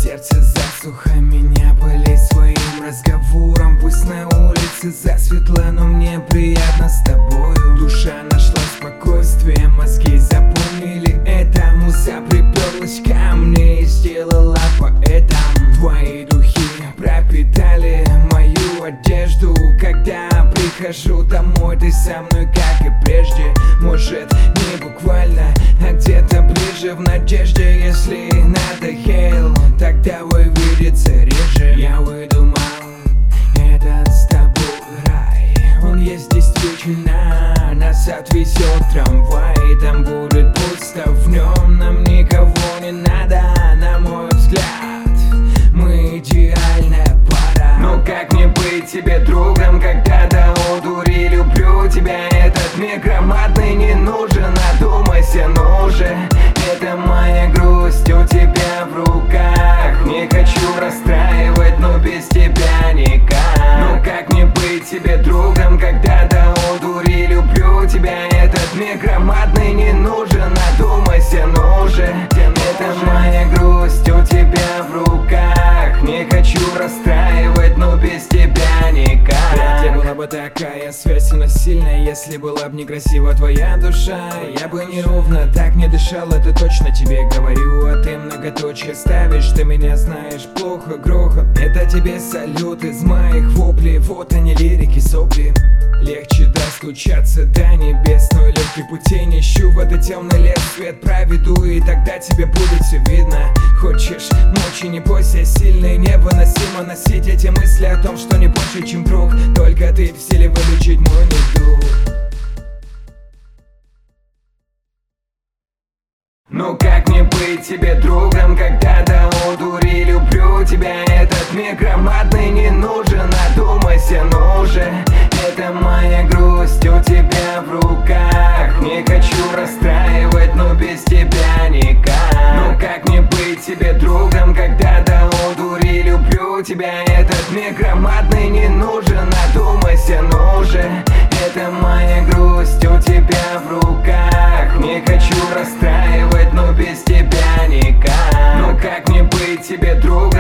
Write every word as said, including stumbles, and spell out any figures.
сердце засуха меня болит своим разговором. Пусть на улице засветло, но мне приятно с тобою. Душа нашла спокойствие, мозги запомнили это. Муза приперлась ко мне и сделала поэтом. Твои духи пропитали мою одежду. Когда прихожу домой, ты со мной, как и прежде. Может, не буквально, а где-то ближе, в надежде. Если надоел, тогда давай видеться реже. Я выдумал этот с тобой рай. Он есть действительно. Нас отвезет трамвай. Там будет пусто, в нем нам никого не надо. На мой взгляд, мы идеальная пара. Но как мне быть тебе другом, когда до одури люблю тебя? Этот мир громадный не нужен, одумайся, ну же. Это моя грусть у тебя в руках. Не хочу расстраивать, но без тебя никак. Но как мне быть тебе другом, когда до одури люблю тебя? Этот мир громадный не нужен, одумайся, ну же. Это моя грусть у тебя в руках. Не хочу расстраивать, но без тебя никак. Вряд ли была бы такая связь, но сильная, если была бы некрасива твоя душа. Я бы неровно так не дышал, это точно тебе говорю. А ты многоточие ставишь, ты меня знаешь плохо, грохот. Это тебе салют из моих воплей. Вот они, лирики, сопли. Легче достучаться до небес, но легких путей не ищу. В этот темный лес свет проведу, и тогда тебе будет все видно. Хочешь ночи, не бойся, сильно и невыносимо носить эти мысли о том, что не больше, чем друг. Только ты в силе вылечить мой недуг. Ну как мне быть тебе другом, когда до одури люблю тебя? Этот мир громадный не нужен, одумайся, ну же. Это моя грусть у тебя в руках. Не хочу расстраивать, но без тебя никак. Ну как мне быть тебе другом, когда до одури люблю тебя? Этот мир громадный не нужен, одумайся, ну же. Это моя грусть у тебя в руках. Не хочу расстраивать, но без тебя никак. Ну как мне быть тебе другом?